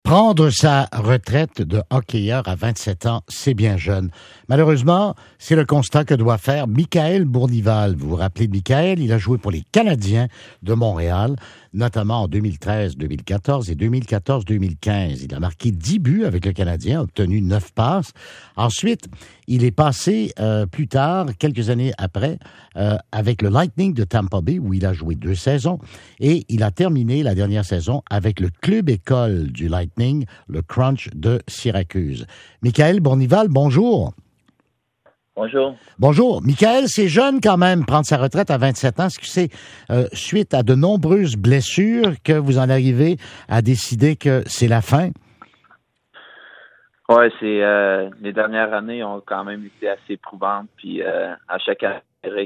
Prendre sa retraite de hockeyeur à 27 ans, c'est bien jeune. Malheureusement, c'est le constat que doit faire Michael Bournival. Vous vous rappelez de Michael? Il a joué pour les Canadiens de Montréal, notamment en 2013-2014 et 2014-2015. Il a marqué 10 buts avec le Canadien, obtenu 9 passes. Ensuite, il est passé plus tard, quelques années après, avec le Lightning de Tampa Bay, où il a joué 2 saisons. Et il a terminé la dernière saison avec le club école du Lightning, le Crunch de Syracuse. Michael Bournival, bonjour. Bonjour. Bonjour. Michael, c'est jeune quand même, prendre sa retraite à 27 ans. Est-ce que c'est suite à de nombreuses blessures que vous en arrivez à décider que c'est la fin? Oui, c'est les dernières années ont quand même été assez éprouvantes. Puis à chaque année,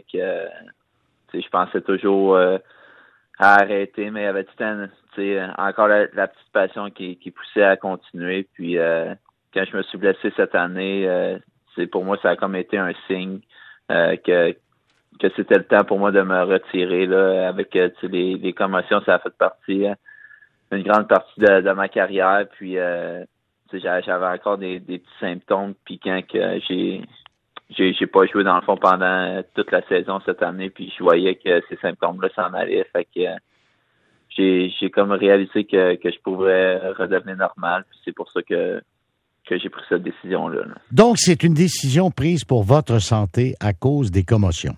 je pensais toujours à arrêter, mais il y avait tout le temps encore la petite passion qui poussait à continuer. Puis quand je me suis blessé cette année, pour moi, ça a comme été un signe que c'était le temps pour moi de me retirer. Là, avec les commotions, ça a fait partie, une grande partie de ma carrière. Puis j'avais encore des petits symptômes. Puis quand que j'ai pas joué dans le fond pendant toute la saison cette année, puis je voyais que ces symptômes-là s'en allaient. Fait que j'ai comme réalisé que je pourrais redevenir normal. Puis c'est pour ça que j'ai pris cette décision-là. Là. Donc, c'est une décision prise pour votre santé à cause des commotions.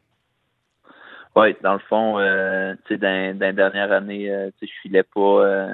Oui, dans le fond, dans les dernières années, je filais pas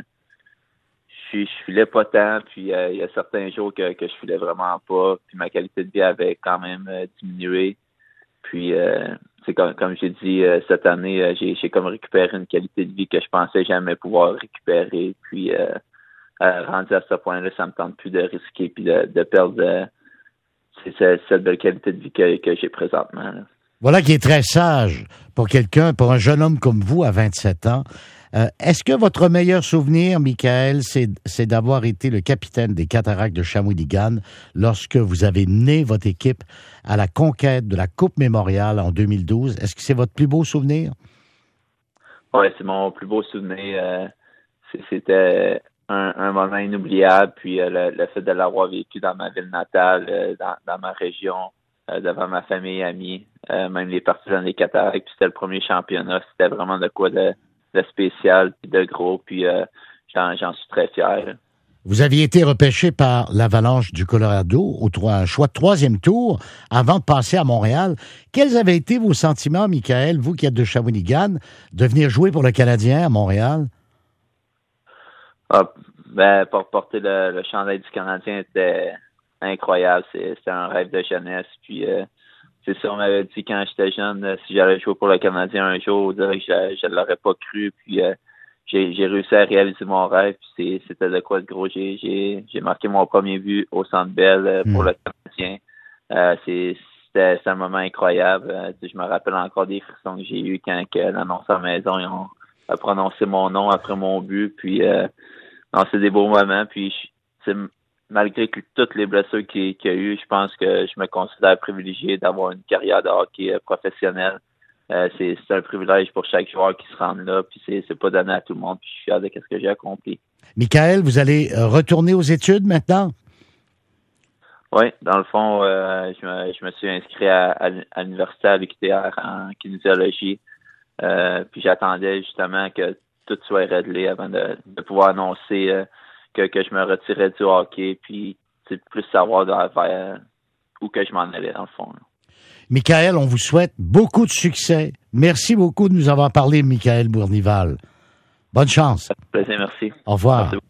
je filais pas tant, puis il y a certains jours que je filais vraiment pas, puis ma qualité de vie avait quand même diminué. Puis comme j'ai dit, cette année, j'ai comme récupéré une qualité de vie que je pensais jamais pouvoir récupérer. Puis rendu à ce point-là, ça me tente plus de risquer puis de perdre cette belle qualité de vie que j'ai présentement. Là. Voilà qui est très sage pour un jeune homme comme vous à 27 ans. Est-ce que votre meilleur souvenir, Michael, c'est d'avoir été le capitaine des Cataractes de Shawinigan lorsque vous avez mené votre équipe à la conquête de la Coupe Mémorial en 2012? Est-ce que c'est votre plus beau souvenir? Oui, c'est mon plus beau souvenir. C'était un moment inoubliable, puis le fait de l'avoir vécu dans ma ville natale, dans ma région, devant ma famille et amis, même les partisans des Cataractes, puis c'était le premier championnat, c'était vraiment de quoi de spécial, puis de gros, puis j'en suis très fier. Vous aviez été repêché par l'Avalanche du Colorado au choix de 3e tour avant de passer à Montréal. Quels avaient été vos sentiments, Michael, vous qui êtes de Shawinigan, de venir jouer pour le Canadien à Montréal? Pour porter le chandail du Canadien, c'était incroyable. C'était un rêve de jeunesse. Puis c'est ça, on m'avait dit quand j'étais jeune, si j'allais jouer pour le Canadien un jour, on dirait que je ne l'aurais pas cru. Puis j'ai réussi à réaliser mon rêve. Puis c'était de quoi de gros. J'ai marqué mon premier but au Centre Bell pour le Canadien. C'était un moment incroyable. Je me rappelle encore des frissons que j'ai eus quand l'annonce à la maison, ils ont prononcé mon nom après mon but. Puis c'est des beaux moments. Puis malgré toutes les blessures qu'il y a eu, je pense que je me considère privilégié d'avoir une carrière de hockey professionnelle. C'est un privilège pour chaque joueur qui se rend là, puis c'est pas donné à tout le monde, puis je suis fier de ce que j'ai accompli. Michael, vous allez retourner aux études maintenant? Oui, dans le fond, je me suis inscrit à l'université à l'UQTR en kinésiologie, puis j'attendais justement que tout soit réglé avant de pouvoir annoncer que je me retirais du hockey, puis plus savoir vers où que je m'en allais, dans le fond. Là. Michael, on vous souhaite beaucoup de succès. Merci beaucoup de nous avoir parlé, Michael Bournival. Bonne chance. Ça fait plaisir, merci. Au revoir. Merci.